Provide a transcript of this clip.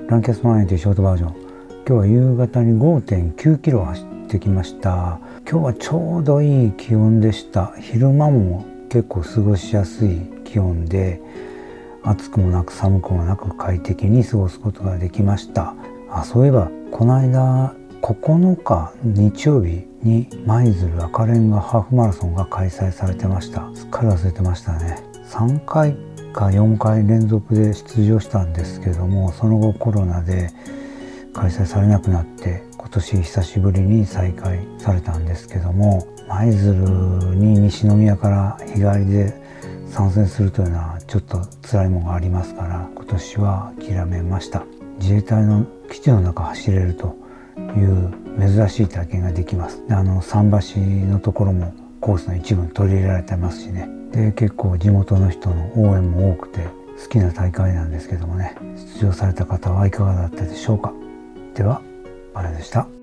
ランキャス180ショートバージョン。今日は夕方に 5.9 キロ走ってきました。今日はちょうどいい気温でした。昼間も結構過ごしやすい気温で、暑くもなく寒くもなく快適に過ごすことができました。そういえばこの間9日日曜日に舞鶴赤レンガハーフマラソンが開催されてました。すっかり忘れてましたね。3回か4回連続で出場したんですけども、その後コロナで開催されなくなって今年久しぶりに再開されたんですけども、舞鶴に西宮から日帰りで参戦するというのはちょっと辛いものがありますから、今年は諦めました。自衛隊の基地の中走れるという珍しい体験ができます。で桟橋のところもコースの一部に取り入れられてますしね。で結構地元の人の応援も多くて好きな大会なんですけどもね、出場された方はいかがだったでしょうか。では、あれでした。